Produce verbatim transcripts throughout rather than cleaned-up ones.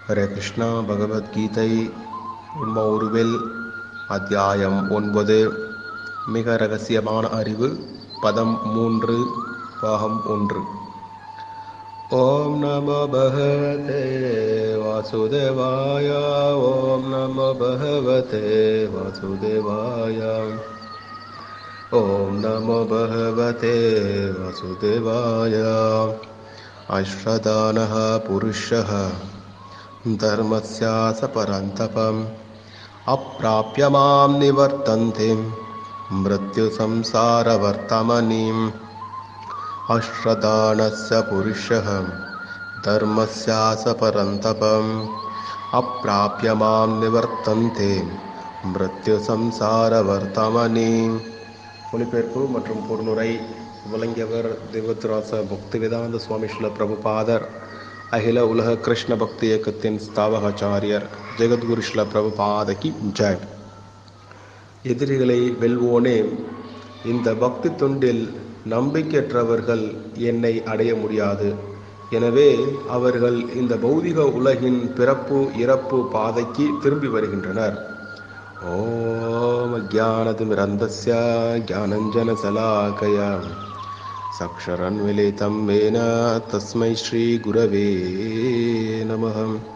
ஹரே கிருஷ்ணா. பகவத்கீதை உண்மவுருவில் அத்தியாயம் ஒன்பது. மிக ரகசியமான அறிவு. பதம் மூன்று, பாகம் ஒன்று. ஓம் நமோ பகவதே வாசுதேவாய. ஓம் நமோ பகவதே வாசுதேவாய. ஓம் நமோ பகவதே வாசுதேவாய. அஸ்ரதானஹ புருஷः தர்மஸ்யாஸ பரந்தபம் அப்ராப்ய மாம் நிவர்த்தந்தே மிருத்யு சம்சாரவர்த்தமனீம். அஸ்ரதானஸ்ய புருஷः தர்மஸ்யாஸ பரந்தபம் அப்ராப்ய மாம் நிவர்த்தந்தே மிருத்யு சம்சாரவர்த்தமனீம். மொழிபெயர்ப்பு மற்றும் பொருளுரை விளங்கியவர் திவ்யத்ராச பக்திவேதாந்த சுவாமி ஸ்ரீல பிரபுபாதர், அகில உலக கிருஷ்ண பக்தி இயக்கத்தின் ஸ்தாபகாச்சாரியர். ஜெகத்குரு ஸ்ரீல பிரபுபாதகி ஜெய். எதிரிகளை வெல்வோனே, இந்த பக்தி தொண்டில் நம்பிக்கையற்றவர்கள் என்னை அடைய முடியாது. எனவே அவர்கள் இந்த பௌதிக உலகின் பிறப்பு இறப்பு பாதைக்கு திரும்பி வருகின்றனர். ஓம் அஜ்ஞானதிமிரந்தஸ்ய ஞானஞ்சன சலாகயா சக்ஷரன்மிலிதம் ஏன தஸ்மை ஸ்ரீ குரவே நமः.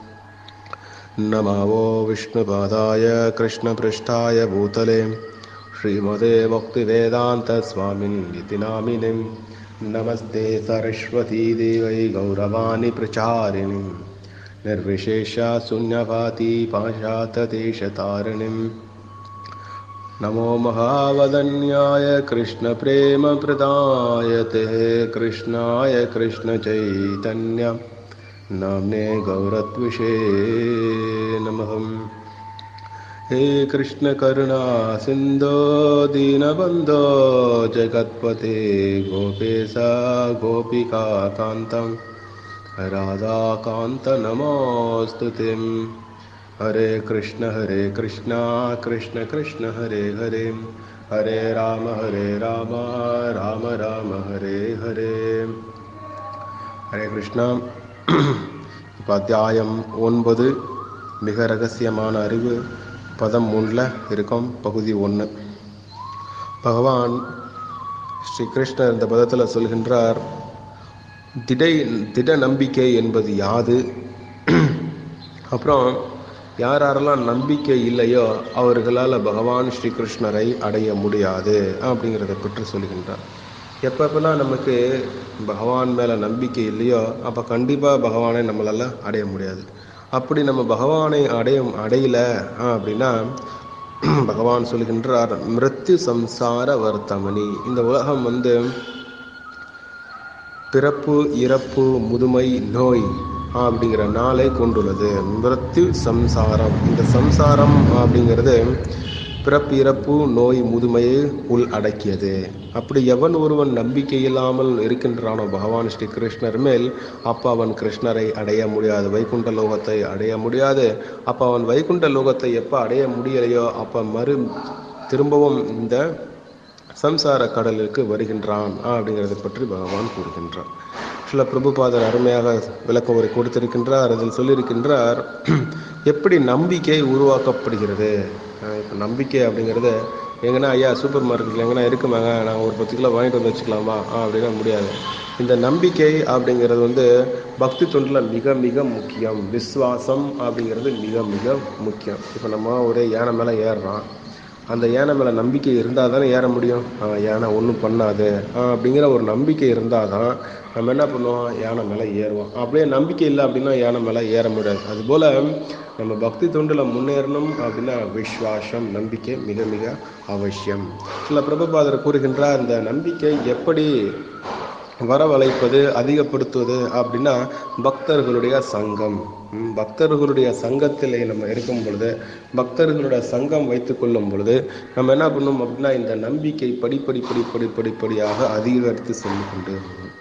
நமோ விஷ்ணுபாதாய கிருஷ்ணபிருஷ்டாய பூதலே ஸ்ரீமதே பக்திவேதாந்த ஸ்வாமின் இதி நாமினே. நமஸ்தே சரஸ்வதி தேவை கௌரவாணி பிரச்சாரிணி நிர்விசேஷ சூன்யவாதி பாஷாத்ததேசதாரிணிம். நமோ மகாவதன்யாய கிருஷ்ண பிரேம பிரதாயதே கிருஷ்ணாய கிருஷ்ண சைதன்ய நாம்னே கௌரத்விஷே நமः. ஹே கிருஷ்ண கருணா சிந்தோ தீனபந்தோ ஜகத்பதே கோபேசா கோபிகா காந்தம் ராதாகாந்த நமோஸ்துதே. ஹரே கிருஷ்ண ஹரே கிருஷ்ணா கிருஷ்ண கிருஷ்ண ஹரே ஹரே ஹரே ராம ஹரே ராம ராம ராம ஹரே ஹரே. ஹரே கிருஷ்ணா. இப்போ அத்தியாயம் ஒன்பது, மிக ரகசியமான அறிவு, பதம் மூணில் இருக்கும், பகுதி ஒன்று. பகவான் ஸ்ரீ கிருஷ்ணர் இந்த பதத்தில் சொல்கின்றார், திடை திட நம்பிக்கை என்பது யாது, அப்புறம் யார் யாரெல்லாம் நம்பிக்கை இல்லையோ அவர்களால் பகவான் ஸ்ரீகிருஷ்ணரை அடைய முடியாது அப்படிங்கிறத பற்றி சொல்கின்றார். எப்பப்பெல்லாம் நமக்கு பகவான் மேலே நம்பிக்கை இல்லையோ அப்போ கண்டிப்பாக பகவானை நம்மளால் அடைய முடியாது. அப்படி நம்ம பகவானை அடைய அடையல அப்படின்னா பகவான் சொல்கின்றார், மிருத்யு சம்சார வர்த்தமனி. இந்த உலகம் வந்து பிறப்பு இறப்பு முதுமை நோய் அப்படிங்கிற நாளை கொண்டுள்ளது. மிருத்யு சம்சாரம். இந்த சம்சாரம் அப்படிங்கிறது பிறப்பு இறப்பு நோய் முதுமையை உள் அடக்கியது. அப்படி எவன் ஒருவன் நம்பிக்கை இல்லாமல் இருக்கின்றானோ பகவான் ஸ்ரீ கிருஷ்ணர் மேல், அப்போ அவன் கிருஷ்ணரை அடைய முடியாது, வைகுண்ட லோகத்தை அடைய முடியாது. அப்போ அவன் வைகுண்ட லோகத்தை எப்போ அடைய முடியலையோ அப்போ மறு திரும்பவும் இந்த சம்சார கடலுக்கு வருகின்றான் அப்படிங்கிறதை பற்றி பகவான் கூறுகின்றார். சில பிரபுபாதர் அருமையாக விளக்கம் ஒரு கொடுத்திருக்கின்றார். அதில் சொல்லியிருக்கின்றார், எப்படி நம்பிக்கை உருவாக்கப்படுகிறது. இப்போ நம்பிக்கை அப்படிங்கிறது எங்கன்னா, ஐயா சூப்பர் மார்க்கெட்டில் எங்கன்னா இருக்குமாங்க, நான் ஒரு பத்து கிலோ வாங்கிட்டு வந்து வச்சுக்கலாமா அப்படின்னா முடியாது. இந்த நம்பிக்கை அப்படிங்கிறது வந்து பக்தி தொண்டில் மிக மிக முக்கியம். விஸ்வாசம் அப்படிங்கிறது மிக மிக முக்கியம். இப்போ நம்ம ஒரு யானை மேலே ஏறுறோம், அந்த யானை மேலே நம்பிக்கை இருந்தால் தானே ஏற முடியும். யானை ஒன்றும் பண்ணாது அப்படிங்கிற ஒரு நம்பிக்கை இருந்தால் தான் நம்ம என்ன பண்ணுவோம், யானை மேலே ஏறுவோம். அப்படியே நம்பிக்கை இல்லை அப்படின்னா யானை மேலே ஏற முடியாது. அதுபோல் நம்ம பக்தி தொண்டில் முன்னேறணும் அப்படின்னா விஸ்வாசம், நம்பிக்கை மிக மிக அவசியம். சில பிரபுபாதர் கூறுகின்றார், இந்த நம்பிக்கை எப்படி வரவழைப்பது அதிகப்படுத்துவது அப்படின்னா பக்தர்களுடைய சங்கம். பக்தர்களுடைய சங்கத்தில் நம்ம இருக்கும் பொழுது, பக்தர்களுடைய சங்கம் வைத்து கொள்ளும் பொழுது நம்ம என்ன பண்ணணும் அப்படின்னா இந்த நம்பிக்கை படிப்படி படி படி படிப்படியாக அதிகரித்து சென்று கொண்டு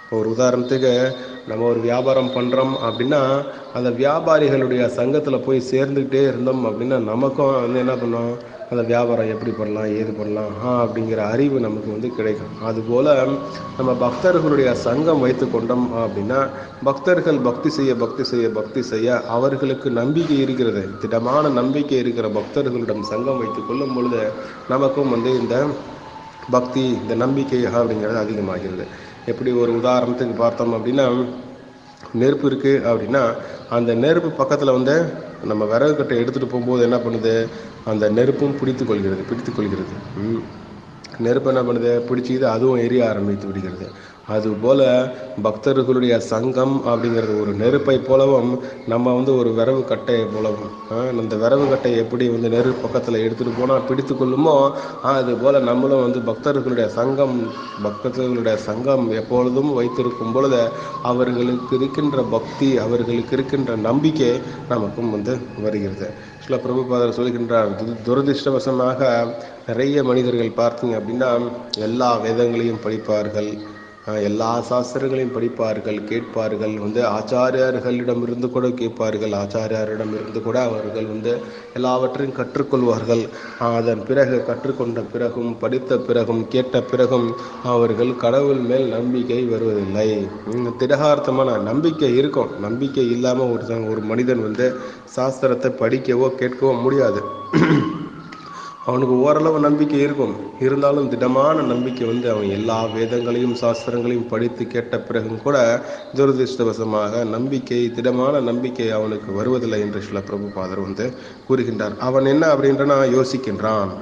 ஒரு உதாரணத்துக்கு நம்ம ஒரு வியாபாரம் பண்ணுறோம் அப்படின்னா அந்த வியாபாரிகளுடைய சங்கத்தில் போய் சேர்ந்துக்கிட்டே இருந்தோம் அப்படின்னா நமக்கும் வந்து என்ன பண்ணோம், அந்த வியாபாரம் எப்படி பண்ணலாம் ஏது பண்ணலாம் ஆ அப்படிங்கிற அறிவு நமக்கு வந்து கிடைக்கும். அதுபோல் நம்ம பக்தர்களுடைய சங்கம் வைத்து கொண்டோம் அப்படின்னா பக்தர்கள் பக்தி செய்ய பக்தி செய்ய பக்தி செய்ய அவர்களுக்கு நம்பிக்கை இருக்கிறது, திடமான நம்பிக்கை இருக்கிற பக்தர்களிடம் சங்கம் வைத்து கொள்ளும் பொழுது நமக்கும் வந்து இந்த பக்தி இந்த நம்பிக்கை அப்படிங்கிறது அதிகமாகிறது. எப்படி ஒரு உதாரணத்துக்கு பார்த்தோம் அப்படின்னா நெருப்பு இருக்குது அப்படின்னா அந்த நெருப்பு பக்கத்தில் வந்து நம்ம விறகு கட்டை எடுத்துகிட்டு போகும்போது என்ன பண்ணுது, அந்த நெருப்பும் பிடித்து கொள்கிறது பிடித்து கொள்கிறது நெருப்பு என்ன பண்ணுது, பிடிச்சிது, அதுவும் எரிய ஆரம்பித்து விடுகிறது. அதுபோல் பக்தர்களுடைய சங்கம் அப்படிங்கிறது ஒரு நெருப்பை போலவும் நம்ம வந்து ஒரு விறகு கட்டையை போலவும் அந்த விறகு கட்டையை எப்படி வந்து நெருப்பு பக்கத்தில் எடுத்துகிட்டு போனால் பிடித்து கொள்ளுமோ அதுபோல் நம்மளும் வந்து பக்தர்களுடைய சங்கம் பக்தர்களுடைய சங்கம் எப்பொழுதும் வைத்திருக்கும் பொழுது அவர்களுக்கு இருக்கின்ற பக்தி அவர்களுக்கு இருக்கின்ற நம்பிக்கை நமக்கும் வந்து வருகிறது. சில பிரபுபாதர் சொல்கின்றார், துரதிருஷ்டவசமாக நிறைய மனிதர்கள் பார்த்தீங்க அப்படின்னா எல்லா வேதங்களையும் படிப்பார்கள், எல்லா சாஸ்திரங்களையும் படிப்பார்கள், கேட்பார்கள், வந்து ஆச்சாரியர்களிடமிருந்து கூட கேட்பார்கள், ஆச்சாரியரிடமிருந்து கூட அவர்கள் வந்து எல்லாவற்றையும் கற்றுக்கொள்வார்கள். அதன் பிறகு கற்றுக்கொண்ட பிறகும் படித்த பிறகும் கேட்ட பிறகும் அவர்கள் கடவுள் மேல் நம்பிக்கை வருவதில்லை. திடகார்த்தமான நம்பிக்கை இருக்கும், நம்பிக்கை இல்லாமல் ஒரு ஒரு மனிதன் வந்து சாஸ்திரத்தை படிக்கவோ கேட்கவோ முடியாது. அவனுக்கு ஓரளவு நம்பிக்கை இருக்கும், இருந்தாலும் திடமான நம்பிக்கை வந்து அவன் எல்லா வேதங்களையும் சாஸ்திரங்களையும் படித்து கேட்ட பிறகும் கூட துரதிருஷ்டவசமாக நம்பிக்கை திடமான நம்பிக்கை அவனுக்கு வருவதில்லை என்று சில பிரபுபாதர் வந்து கூறுகின்றார். அவன் என்ன அப்படின்றனா யோசிக்கின்றான்,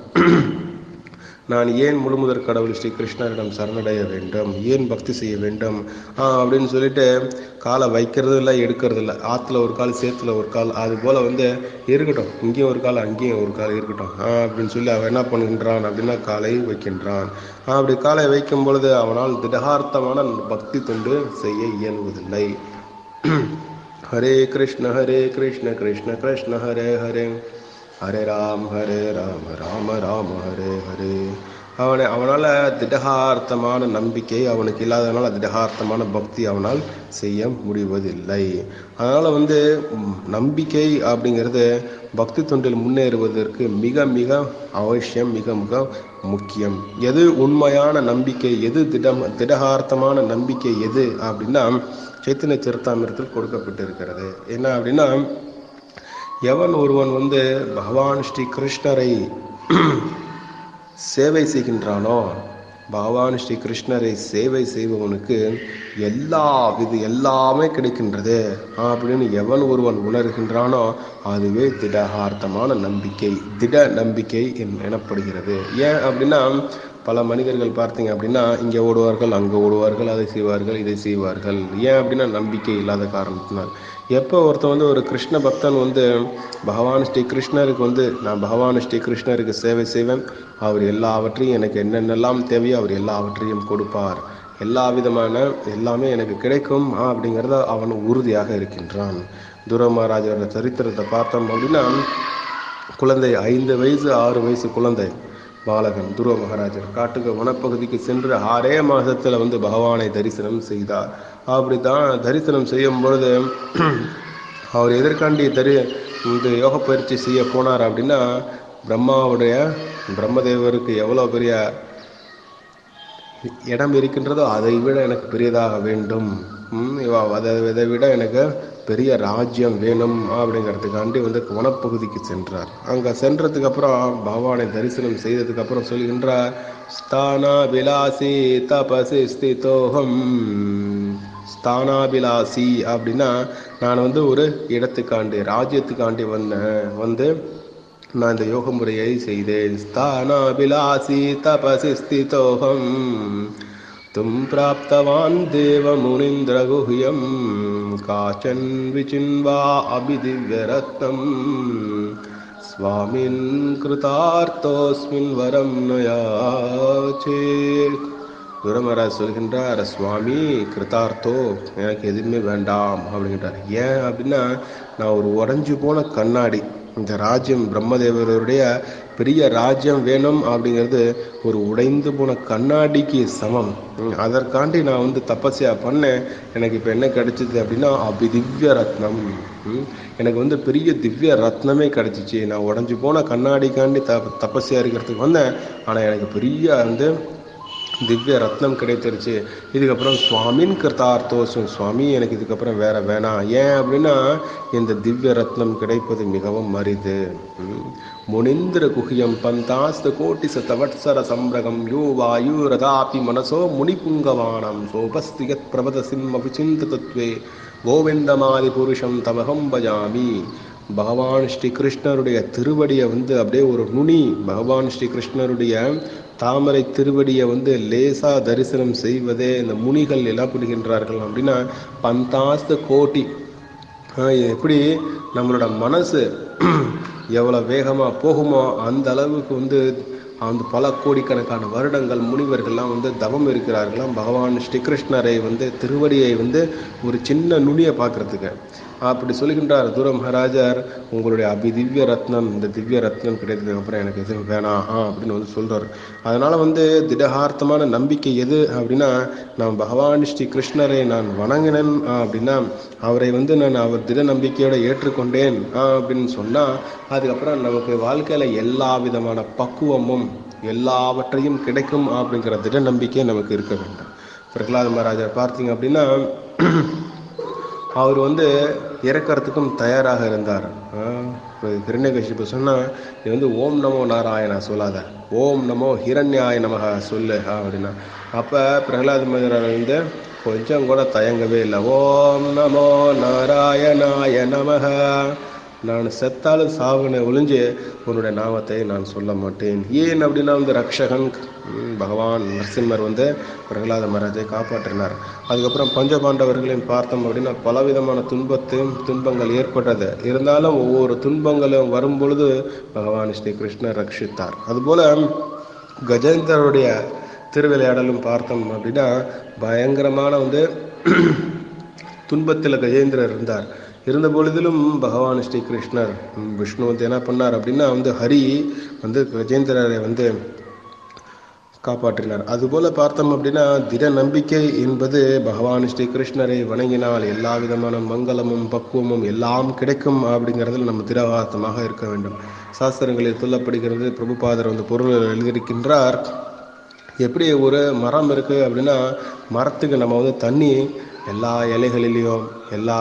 நான் ஏன் முழுமுதற் கடவுள் ஸ்ரீ கிருஷ்ணரிடம் சரணடைய வேண்டும், ஏன் பக்தி செய்ய வேண்டும் அப்படின்னு சொல்லிட்டு காலை வைக்கிறது இல்லை எடுக்கிறது இல்லை, ஆற்றுல ஒரு கால் சேத்துல ஒரு கால், அது போல் வந்து இருக்கட்டும், இங்கேயும் ஒரு கால் அங்கேயும் ஒரு கால் இருக்கட்டும் அப்படின்னு சொல்லி அவன் என்ன பண்ணுகின்றான் அப்படின்னா காலை வைக்கின்றான். அப்படி காலை வைக்கும் பொழுது அவனால் திடகார்த்தமான பக்தி தொண்டு செய்ய இயலுவதில்லை. ஹரே கிருஷ்ண ஹரே கிருஷ்ண கிருஷ்ண கிருஷ்ண ஹரே ஹரே ஹரே ராம் ஹரே ராம ராம ராம ஹரே ஹரே. அவனை அவனால் திடகார்த்தமான நம்பிக்கை அவனுக்கு இல்லாதனால திடகார்த்தமான பக்தி அவனால் செய்ய முடிவதில்லை. அதனால் வந்து நம்பிக்கை அப்படிங்கிறது பக்தி தொண்டில் முன்னேறுவதற்கு மிக மிக அவசியம், மிக மிக முக்கியம். எது உண்மையான நம்பிக்கை, எது திடம் திடகார்த்தமான நம்பிக்கை எது அப்படின்னா சைத்தன்ய சரித்தாமிரத்தில் கொடுக்கப்பட்டிருக்கிறது. என்ன அப்படின்னா, எவன் ஒருவன் வந்து பகவான் ஸ்ரீ கிருஷ்ணரை சேவை செய்கின்றானோ, பகவான் ஸ்ரீ கிருஷ்ணரை சேவை செய்பவனுக்கு எல்லா விது எல்லாமே கிடைக்கின்றது அப்படின்னு எவன் ஒருவன் உணர்கின்றானோ அதுவே திடகார்த்தமான நம்பிக்கை, திட நம்பிக்கை எனப்படுகிறது. ஏன் அப்படின்னா பல மனிதர்கள் பார்த்தீங்க அப்படின்னா இங்கே ஓடுவார்கள், அங்கே ஓடுவார்கள், அதை செய்வார்கள், இதை செய்வார்கள். ஏன் அப்படின்னா நம்பிக்கை இல்லாத காரணத்தினால். எப்போ ஒருத்தன் வந்து ஒரு கிருஷ்ண பக்தன் வந்து பகவான் ஸ்ரீ கிருஷ்ணருக்கு வந்து நான் பகவான் ஸ்ரீ கிருஷ்ணருக்கு சேவை செய்வேன், அவர் எல்லாவற்றையும் எனக்கு என்னென்னலாம் தேவையோ அவர் எல்லாவற்றையும் கொடுப்பார், எல்லா விதமான எல்லாமே எனக்கு கிடைக்கும் அப்படிங்கிறத அவன் உறுதியாக இருக்கின்றான். துருவ மகாராஜரோட சரித்திரத்தை பார்த்தோம் அப்படின்னா குழந்தை ஐந்து வயசு ஆறு வயசு குழந்தை பாலகன் துருவ மகாராஜர் காட்டுக்கு வனப்பகுதிக்கு சென்று ஆறே மாதத்தில் வந்து பகவானை தரிசனம் செய்தார். அப்படி தான் தரிசனம் செய்யும் பொழுது அவர் எதற்காண்டி தரி இந்த யோக பயிற்சி செய்ய போனார் அப்படின்னா பிரம்மாவுடைய பிரம்மதேவருக்கு எவ்வளோ பெரிய இடம் இருக்கின்றதோ அதை விட எனக்கு பெரியதாக வேண்டும், அதை இதை விட எனக்கு பெரிய ராஜ்யம் வேணும் அப்படிங்கிறதுக்காண்டி வந்து வனப்பகுதிக்கு சென்றார். அங்கே சென்றதுக்கு அப்புறம் பகவானை தரிசனம் செய்ததுக்கு அப்புறம் சொல்கின்றார், ஸ்தானாபிலாசி தபசி ஸ்திதோகம். ஸ்தானாபிலாசி அப்படின்னா நான் வந்து ஒரு இடத்துக்காண்டி ராஜ்யத்துக்காண்டி வந்தேன், வந்து நான் இந்த யோக முறையை செய்தேன். ஸ்தானாபிலாசி தபசி ஸ்திதோகம் தும் பிராப்தவான் தேவ முனிந்திர குஹ்யம் காச்சன் விசின்வா அபிதிவ்ய ரத்னம் ஸ்வாமின் கிருதார்த்தோஸ்மின் வரம் நயாச்சே. துரமராஜ் சொல்கின்றார், சுவாமி கிருதார்த்தோ எனக்கு எதுவுமே வேண்டாம் அப்படின்றார். ஏன் அப்படின்னா நான் ஒரு உடஞ்சி போன கண்ணாடி, இந்த ராஜ்யம் பிரம்மதேவருடைய பெரிய ராஜ்யம் வேணும் அப்படிங்கிறது ஒரு உடைந்து போன கண்ணாடிக்கு சமம். அதற்காண்டி நான் வந்து தபஸ்யா பண்ணேன். எனக்கு இப்போ என்ன கிடைச்சிது அப்படின்னா அபி திவ்ய ரத்னம். எனக்கு வந்து பெரிய திவ்ய ரத்னமே கிடைச்சிச்சு. நான் உடஞ்சி போன கண்ணாடிக்காண்டி த தபஸ்யா இருக்கிறதுக்கு வந்தேன். ஆனால் எனக்கு பெரிய வந்து திவ்ய ரத்னம் கிடைத்திருச்சு. இதுக்கப்புறம் சுவாமின் கிருத்தார்த்தோஸ்மி, சுவாமி எனக்கு இதுக்கப்புறம் வேற வேணாம். ஏன் அப்படின்னா இந்த திவ்ய ரத்னம் கிடைப்பது மிகவும் அரிது. முனிந்திர குஹியம் பந்தாஸ்த கோட்டி சதவத்சர சம்பிரகம் யோ வாயு ரதாபி மனசோ முனிபுங்கவானம் சோபஸ்தியத் பிரபத சிம்ம விசிந்த தத்வே கோவிந்தமாதி புருஷம் தமகம் பஜாமி. பகவான் ஸ்ரீ கிருஷ்ணருடைய திருவடியை வந்து அப்படியே ஒரு நுனி, பகவான் ஸ்ரீ கிருஷ்ணருடைய தாமரை திருவடியை வந்து லேசா தரிசனம் செய்வதே இந்த முனிகள் என்ன பண்ணுகின்றார்கள் அப்படின்னா பந்தாஸ்த கோட்டி. எப்படி நம்மளோட மனசு எவ்வளோ வேகமாக போகுமோ அந்த அளவுக்கு வந்து அந்த பல கோடிக்கணக்கான வருடங்கள் முனிவர்கள்லாம் வந்து தவம் இருக்கிறார்களாம் பகவான் ஸ்ரீகிருஷ்ணரை வந்து திருவடியை வந்து ஒரு சின்ன நுனியை பார்க்கறதுக்கு. அப்படி சொல்லுகின்றார் தூர மகாராஜர், உங்களுடைய அபி திவ்ய ரத்னம், இந்த திவ்ய ரத்னம் கிடைத்ததுக்கு அப்புறம் எனக்கு எதுவும் வேணாம் அப்படின்னு வந்து சொல்றாரு. அதனால வந்து திடகார்த்தமான நம்பிக்கை எது அப்படின்னா, நான் பகவான் ஸ்ரீ கிருஷ்ணரை நான் வணங்கினேன் அப்படின்னா, அவரை வந்து நான் அவர் திட நம்பிக்கையோட ஏற்றுக்கொண்டேன் அப்படின்னு சொன்னா, அதுக்கப்புறம் நமக்கு வாழ்க்கையில எல்லா விதமான பக்குவமும் எல்லாவற்றையும் கிடைக்கும் அப்படிங்கிற திட நம்பிக்கை நமக்கு இருக்க வேண்டும். பிரகலாத மகாராஜர் பார்த்தீங்க அப்படின்னா அவர் வந்து இறக்கிறதுக்கும் தயாராக இருந்தார். ஹிரண்யகசிபு சொன்னா, நீ வந்து ஓம் நமோ நாராயணா சொல்லாத, ஓம் நமோ ஹிரண்யாய நமக சொல்லு அப்படின்னா. அப்போ பிரகலாத மகாராஜர் வந்து கொஞ்சம் கூட தயங்கவே இல்லை. ஓம் நமோ நாராயணாய நமக, நான் செத்தாலும் சாவனை ஒளிஞ்சு உன்னுடைய நாமத்தை நான் சொல்ல மாட்டேன். ஏன் அப்படின்னா வந்து ரக்ஷகன் பகவான் நரசிம்மர் வந்து பிரகலாத மகாராஜை காப்பாற்றினார். அதுக்கப்புறம் பஞ்சபாண்டவர்களையும் பார்த்தோம் அப்படின்னா பலவிதமான துன்பத்து துன்பங்கள் ஏற்பட்டது. இருந்தாலும் ஒவ்வொரு துன்பங்களும் வரும் பொழுது பகவான் ஸ்ரீ கிருஷ்ணர் ரட்சித்தார். அதுபோல கஜேந்திரருடைய திருவிளையாடலும் பார்த்தோம் அப்படின்னா பயங்கரமான வந்து துன்பத்தில் கஜேந்திரர் இருந்தார். இருந்த பொழுதிலும் பகவான் ஸ்ரீ கிருஷ்ணர் விஷ்ணு வந்து என்ன பண்ணார் அப்படின்னா வந்து ஹரி வந்து கஜேந்திரரை வந்து காப்பாற்றினார். அதுபோல பார்த்தோம் அப்படின்னா திட நம்பிக்கை என்பது பகவான் ஸ்ரீ கிருஷ்ணரை வணங்கினால் எல்லா விதமான மங்களமும் பக்குவமும் எல்லாம் கிடைக்கும் அப்படிங்கிறதுல நம்ம திடகார்த்தமாக இருக்க வேண்டும். சாஸ்திரங்களில் சொல்லப்படுகிறது, பிரபுபாதர் வந்து பொருள் எழுதியிருக்கின்றார். எப்படி ஒரு மரம் இருக்கு அப்படின்னா மரத்துக்கு நம்ம வந்து தண்ணி எல்லா இலைகளிலையும் எல்லா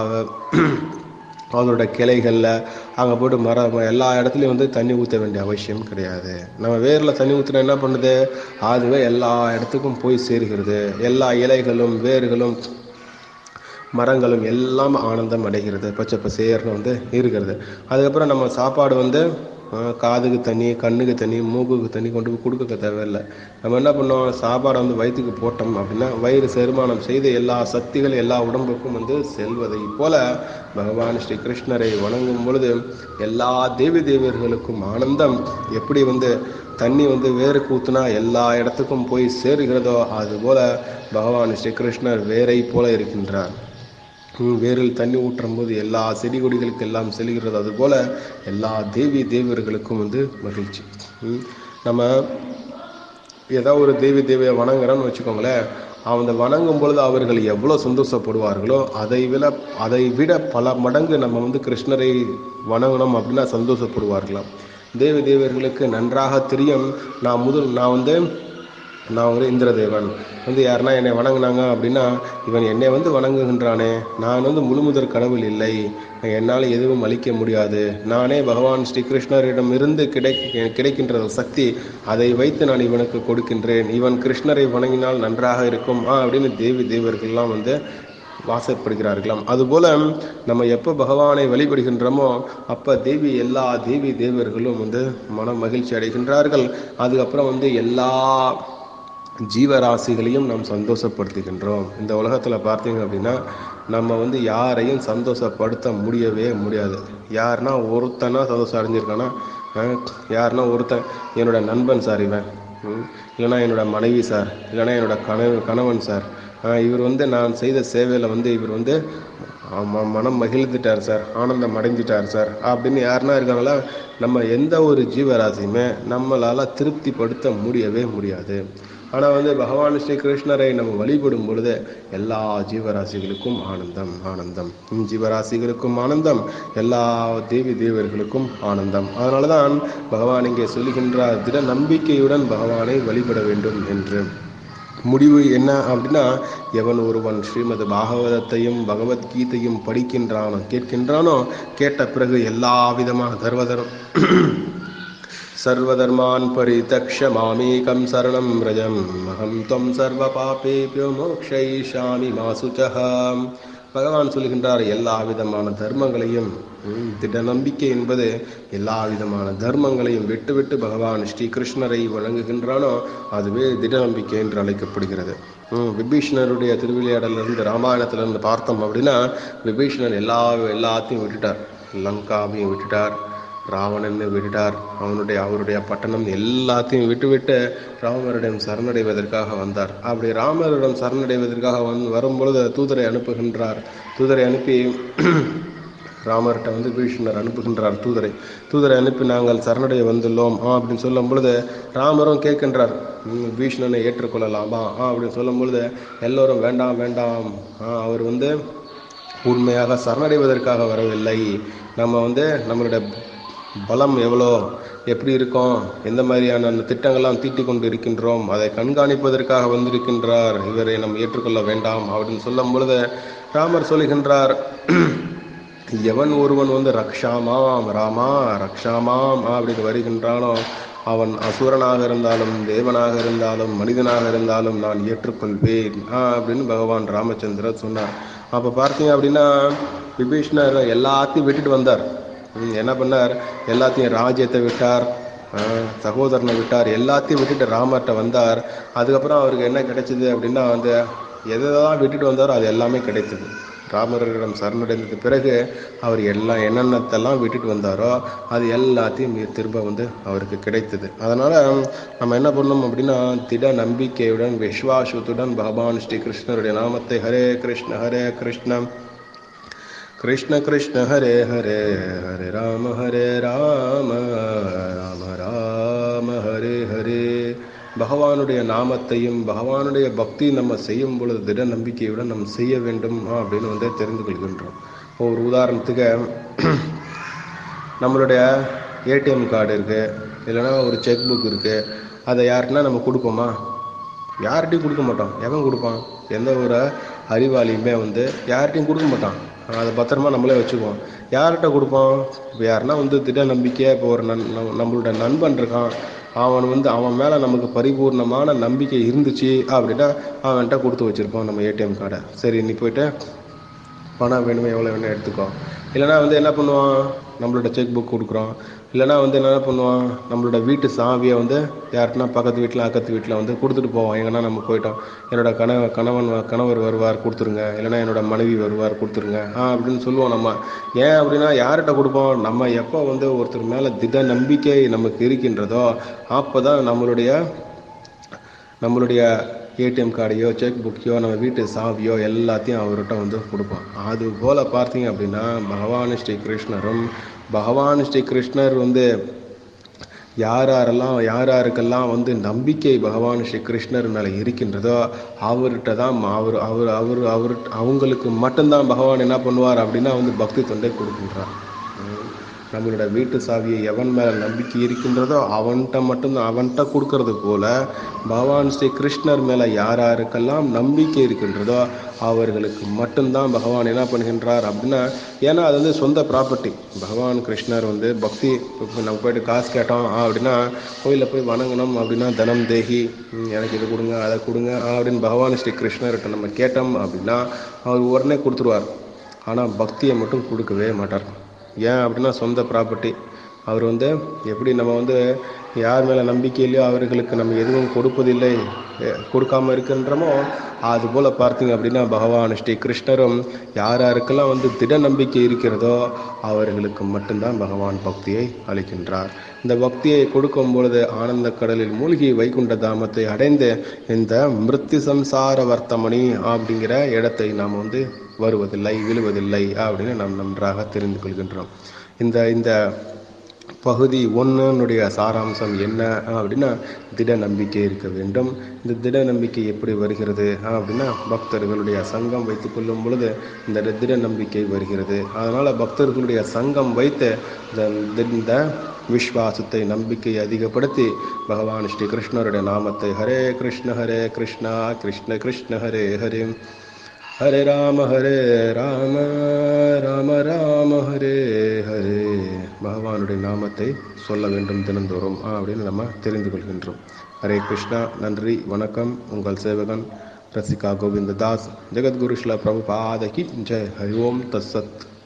அதோட கிளைகளில் அங்கே போட்டு மரம் எல்லா இடத்துலையும் வந்து தண்ணி ஊற்ற வேண்டிய அவசியம் கிடையாது. நம்ம வேரில் தண்ணி ஊற்றினா என்ன பண்ணுது, அதுவே எல்லா இடத்துக்கும் போய் சேர்கிறது. எல்லா இலைகளும் வேர்களும் மரங்களும் எல்லாம் ஆனந்தம் அடைகிறது, பச்சை பசேர்னு வந்து இருக்கிறது. அதுக்கப்புறம் நம்ம சாப்பாடு வந்து காதுக்கு தண்ணி, கண்ணுக்கு தண்ணி, மூக்குக்கு தண்ணி கொண்டு போய் கொடுக்க தேவையில்லை. நம்ம என்ன பண்ணோம், சாப்பாடை வந்து வயிற்றுக்கு போட்டோம் அப்படின்னா வயிறு செரிமானம் செய்து எல்லா சக்திகள் எல்லா உடம்புக்கும் வந்து செல்வதை போல பகவான் ஸ்ரீ கிருஷ்ணரை வணங்கும் பொழுது எல்லா தேவி தேவியர்களுக்கும் ஆனந்தம் எப்படி வந்து தண்ணி வந்து வேருக்கு ஊற்றுனா எல்லா இடத்துக்கும் போய் சேருகிறதோ அதுபோல பகவான் ஸ்ரீ கிருஷ்ணர் வேரை போல இருக்கின்றார். வேரில் தண்ணி ஊற்றும் போது எல்லா செடி கொடிகளுக்கு எல்லாம் செல்கிறது. அதுபோல எல்லா தேவி தேவர்களுக்கும் வந்து மகிழ்ச்சி. நம்ம ஏதோ ஒரு தேவி தேவியை வணங்குறோன்னு வச்சுக்கோங்களேன், அந்த வணங்கும் பொழுது அவர்கள் எவ்வளோ சந்தோஷப்படுவார்களோ அதை விட அதை விட பல மடங்கு நம்ம வந்து கிருஷ்ணரை வணங்கணும் அப்படின்னா சந்தோஷப்படுவார்களாம். தேவி தேவர்களுக்கு நன்றாக தெரியும், நான் முதல் நான் வந்து நான் வந்து இந்திரதேவன் வந்து யாருன்னா என்னை வணங்கினாங்க அப்படின்னா இவன் என்னை வந்து வணங்குகின்றானே, நான் வந்து முழுமுதற் கடவுள் இல்லை, என்னால் எதுவும் அளிக்க முடியாது, நானே பகவான் ஸ்ரீ கிருஷ்ணரிடம் இருந்து கிடை கிடைக்கின்ற சக்தி, அதை வைத்து நான் இவனுக்கு கொடுக்கின்றேன், இவன் கிருஷ்ணரை வணங்கினால் நன்றாக இருக்கும் ஆ அப்படின்னு தேவி தேவர்கள்லாம் வந்து வாசப்படுகிறார்களாம். அதுபோல நம்ம எப்போ பகவானை வழிபடுகின்றோமோ அப்போ தேவி எல்லா தேவி தேவர்களும் வந்து மன மகிழ்ச்சி அடைகின்றார்கள். அதுக்கப்புறம் வந்து எல்லா ஜீவராசிகளையும் நாம் சந்தோஷப்படுத்துகின்றோம். இந்த உலகத்தில் பார்த்தீங்க அப்படின்னா நம்ம வந்து யாரையும் சந்தோஷப்படுத்த முடியவே முடியாது. யாருன்னா ஒருத்தனா சந்தோஷம் அடைஞ்சிருக்கானா, யாருன்னா ஒருத்தன் என்னோட நண்பன் சார் இவன், இல்லைனா என்னோட மனைவி சார், இல்லைனா என்னோட கணவன் கணவன் சார், இவர் வந்து நான் செய்த சேவையில் வந்து இவர் வந்து ஆமாம், மனம் மகிழ்ந்துட்டார் சார், ஆனந்தம் அடைஞ்சிட்டார் சார் அப்படின்னு யாருன்னா இருக்காங்களா? நம்ம எந்த ஒரு ஜீவராசியுமே நம்மளால் திருப்திப்படுத்த முடியவே முடியாது. ஆனால் வந்து பகவான் ஸ்ரீ கிருஷ்ணரை நம்ம வழிபடும் பொழுது எல்லா ஜீவராசிகளுக்கும் ஆனந்தம் ஆனந்தம் ஜீவராசிகளுக்கும் ஆனந்தம், எல்லா தேவி தேவர்களுக்கும் ஆனந்தம். அதனால தான் பகவான் இங்கே சொல்லுகின்றார், திட நம்பிக்கையுடன் பகவானை வழிபட வேண்டும் என்று. முடிவு என்ன அப்படின்னா, எவன் ஒருவன் ஸ்ரீமத் பாகவதத்தையும் பகவத்கீதையும் படிக்கின்றானோ கேட்கின்றானோ, கேட்ட பிறகு எல்லா விதமான தர்வதர் சர்வதர்மான் பரிதக்ஷ மாமேகம் சரணம் ரஜம் அகம் தொம் சர்வ பாபேபியோ மோக்ஷயிஷாமி மா சுச்சஹம். பகவான் சொல்கின்றார், எல்லா விதமான தர்மங்களையும், திட நம்பிக்கை என்பது எல்லா விதமான தர்மங்களையும் விட்டு விட்டு பகவான் ஸ்ரீ கிருஷ்ணரை வழங்குகின்றானோ அதுவே திட நம்பிக்கை என்று அழைக்கப்படுகிறது. விபீஷணருடைய திருவிளையாடலிருந்து ராமாயணத்திலிருந்து பார்த்தோம் அப்படின்னா, விபீஷணர் எல்லா எல்லாத்தையும் விட்டுட்டார். லங்காவையும் விட்டுட்டார், ராவணனை விட்டுட்டார், அவனுடைய அவருடைய பட்டணம் எல்லாத்தையும் விட்டுவிட்டு ராமரிடம் சரணடைவதற்காக வந்தார். அப்படி ராமரிடம் சரணடைவதற்காக வந் வரும்பொழுது தூதரை அனுப்புகின்றார். தூதரை அனுப்பி ராமர்கிட்ட வந்து பீஷ்ணர் அனுப்புகின்றார் தூதரை தூதரை அனுப்பி நாங்கள் சரணடைய வந்துள்ளோம் ஆ அப்படின்னு சொல்லும் பொழுது ராமரும் கேட்கின்றார், பீஷ்ணனை ஏற்றுக்கொள்ளலாமா ஆ அப்படின்னு சொல்லும் பொழுது எல்லோரும் வேண்டாம் வேண்டாம், அவர் வந்து உண்மையாக சரணடைவதற்காக வரவில்லை, நம்ம வந்து நம்மளுடைய பலம் எவ்வளோ எப்படி இருக்கோம், எந்த மாதிரியான அந்த திட்டங்கள்லாம் தீட்டி கொண்டு இருக்கின்றோம், அதை கண்காணிப்பதற்காக வந்திருக்கின்றார், இவரை நம்ம ஏற்றுக்கொள்ள வேண்டாம் அப்படின்னு சொல்லும் பொழுது ராமர் சொல்லுகின்றார், எவன் ஒருவன் வந்து ரக்ஷாமாம் ராமா ரக்ஷாமாம் அப்படின்னு வருகின்றானோ அவன் அசுரனாக இருந்தாலும் தேவனாக இருந்தாலும் மனிதனாக இருந்தாலும் நான் ஏற்றுக்கொள்வேன் அப்படின்னு பகவான் ராமச்சந்திரர் சொன்னார். அப்போ பார்த்தீங்க அப்படின்னா விபீஷ்ணர் எல்லாத்தையும் விட்டுட்டு வந்தார். என்ன பண்ணார், எல்லாத்தையும் ராஜ்யத்தை விட்டார், சகோதரனை விட்டார், எல்லாத்தையும் விட்டுட்டு ராமர்கிட்ட வந்தார். அதுக்கப்புறம் அவருக்கு என்ன கிடைச்சிது அப்படின்னா, அந்த எதெல்லாம் விட்டுட்டு வந்தாரோ அது எல்லாமே கிடைத்தது. ராமரிடம் சரணடைந்தது பிறகு அவர் எல்லாம் என்னென்னத்தெல்லாம் விட்டுட்டு வந்தாரோ அது எல்லாத்தையும் திரும்ப வந்து அவருக்கு கிடைத்தது. அதனால் நம்ம என்ன பண்ணணும் அப்படின்னா, திட நம்பிக்கையுடன் விஸ்வாசத்துடன் பகவான் ஸ்ரீ கிருஷ்ணருடைய நாமத்தை ஹரே கிருஷ்ண ஹரே கிருஷ்ண கிருஷ்ண கிருஷ்ண ஹரே ஹரே ஹரே ராம ஹரே ராம ராம ராம ஹரே ஹரே, பகவானுடைய நாமத்தையும் பகவானுடைய பக்தி நம்ம செய்யும் பொழுது திட நம்பிக்கையுடன் நம்ம செய்ய வேண்டும் அப்படின்னு வந்து தெரிந்து கொள்கின்றோம். ஒரு உதாரணத்துக்கு நம்மளுடைய ஏடிஎம் கார்டு இருக்குது, இல்லைன்னா ஒரு செக் புக் இருக்குது, அதை யாருக்குன்னா நம்ம கொடுப்போமா? யார்கிட்டையும் கொடுக்க மாட்டோம். எவன் கொடுப்பான்? எந்த ஒரு அறிவாளியுமே வந்து யார்கிட்டையும் கொடுக்க மாட்டான். அதை பத்திரமா நம்மளே வச்சுக்குவோம். யார்கிட்ட கொடுப்போம்? இப்போ யாருன்னா வந்து திட நம்பிக்கையாக இப்போ ஒரு நன் நம்மளோட நண்பன் இருக்கான், அவன் வந்து அவன் மேலே நமக்கு பரிபூர்ணமான நம்பிக்கை இருந்துச்சு அப்படின்னா அவன்கிட்ட கொடுத்து வச்சுருப்போம் நம்ம ஏடிஎம் கார்டை. சரி நீ போய்ட்டு பணம் வேணுமே எவ்வளோ வேணும் எடுத்துக்கோ. இல்லைனா வந்து என்ன பண்ணுவான், நம்மளோட செக் புக் கொடுக்குறோம். இல்லைனா வந்து என்ன பண்ணுவான், நம்மளோட வீட்டு சாவியை வந்து யாருக்குன்னா பக்கத்து வீட்டில் அக்கத்து வீட்டில் வந்து கொடுத்துட்டு போவோம். எங்கன்னா நம்ம போயிட்டோம், என்னோட கணவ கணவன் கணவர் வருவார் கொடுத்துருங்க, இல்லைனா என்னோட மனைவி வருவார் கொடுத்துருங்க ஆ அப்படின்னு சொல்லுவோம் நம்ம. ஏன் அப்படின்னா யார்கிட்ட கொடுப்போம், நம்ம எப்போ வந்து ஒருத்தர் மேலே திட நம்பிக்கை நமக்கு இருக்கின்றதோ அப்போ தான் நம்மளுடைய நம்மளுடைய ஏடிஎம் கார்டையோ செக் புக்கையோ நம்ம வீட்டு சாவியோ எல்லாத்தையும் அவர்கிட்ட வந்து கொடுப்போம். அது போல் பார்த்தீங்க அப்படின்னா பகவான் ஸ்ரீ கிருஷ்ணரும் பகவான் ஸ்ரீ கிருஷ்ணர் வந்து யார் யாரெல்லாம் யார் யாருக்கெல்லாம் வந்து நம்பிக்கை பகவான் ஸ்ரீ கிருஷ்ணர் மேலே இருக்கின்றதோ அவர்கிட்ட தான் அவர் அவர் அவர் அவர் அவங்களுக்கு மட்டும்தான் பகவான் என்ன பண்ணுவார் அப்படின்னா வந்து பக்தி தொண்டை கொடுக்கின்றார். நம்மளோட வீட்டு சாவியை எவன் மேலே நம்பிக்கை இருக்கின்றதோ அவன்கிட்ட மட்டும்தான் அவன்கிட்ட கொடுக்கறது போல பகவான் ஸ்ரீ கிருஷ்ணர் மேலே யார் யாருக்கெல்லாம் நம்பிக்கை இருக்கின்றதோ அவர்களுக்கு மட்டும்தான் பகவான் என்ன பண்ணுகின்றார் அப்படின்னா, ஏன்னா அது வந்து சொந்த ப்ராப்பர்ட்டி. பகவான் கிருஷ்ணர் வந்து பக்தி நம்ம போய்ட்டு காசு கேட்டோம் அப்படின்னா கோயிலில் போய் வணங்கணும் அப்படின்னா தனம் தேகி எனக்கு இது கொடுங்க அதை கொடுங்க அப்படின்னு பகவான் ஸ்ரீ கிருஷ்ணர்கிட்ட நம்ம கேட்டோம் அப்படின்னா அவர் உடனே கொடுத்துருவார். ஆனால் பக்தியை மட்டும் கொடுக்கவே மாட்டார். ஏன் அப்படின்னா சொந்த ப்ராப்பர்ட்டி. அவர் வந்து எப்படி நம்ம வந்து யார் மேலே நம்பிக்கை இல்லையோ அவர்களுக்கு நம்ம எதுவும் கொடுப்பதில்லை, கொடுக்காம இருக்கின்றோமோ, அதுபோல் பார்த்தீங்க அப்படின்னா பகவான் ஸ்ரீ கிருஷ்ணரும் யார் யாருக்கெல்லாம் வந்து திட நம்பிக்கை இருக்கிறதோ அவர்களுக்கு மட்டும்தான் பகவான் பக்தியை அளிக்கின்றார். இந்த பக்தியை கொடுக்கும் பொழுது ஆனந்த கடலில் மூழ்கி வைகுண்ட தாமத்தை அடைந்து இந்த மிருத்யு சம்சார வர்த்தமணி அப்படிங்கிற இடத்தை நாம் வந்து வருவதில்லை, விழுவதில்லை அப்படின்னு நாம் நன்றாக தெரிந்து கொள்கின்றோம். இந்த இந்த பகுதி ஒன்றுனுடைய சாராம்சம் என்ன அப்படின்னா திட நம்பிக்கை இருக்க வேண்டும். இந்த திட நம்பிக்கை எப்படி வருகிறது அப்படின்னா பக்தர்களுடைய சங்கம் வைத்து கொள்ளும் பொழுது இந்த திட நம்பிக்கை வருகிறது. அதனால் பக்தர்களுடைய சங்கம் வைத்து இந்த விஸ்வாசத்தை, நம்பிக்கையை அதிகப்படுத்தி பகவான் ஸ்ரீ கிருஷ்ணருடைய நாமத்தை ஹரே கிருஷ்ண ஹரே கிருஷ்ணா கிருஷ்ண கிருஷ்ண ஹரே ஹரே ஹரே ராம ஹரே ராம ராம ராம ஹரே ஹரே பகவானுடைய நாமத்தை சொல்ல வேண்டும் தினந்தோறும் அப்படின்னு நம்ம தெரிந்து கொள்கின்றோம். ஹரே கிருஷ்ணா. நன்றி, வணக்கம். உங்கள் சேவகன் ரசிகா கோவிந்த தாஸ். ஜெகத்குரு ஸ்ரீல பிரபுபாத கி ஜெய். ஹரி ஓம் தத்சத்.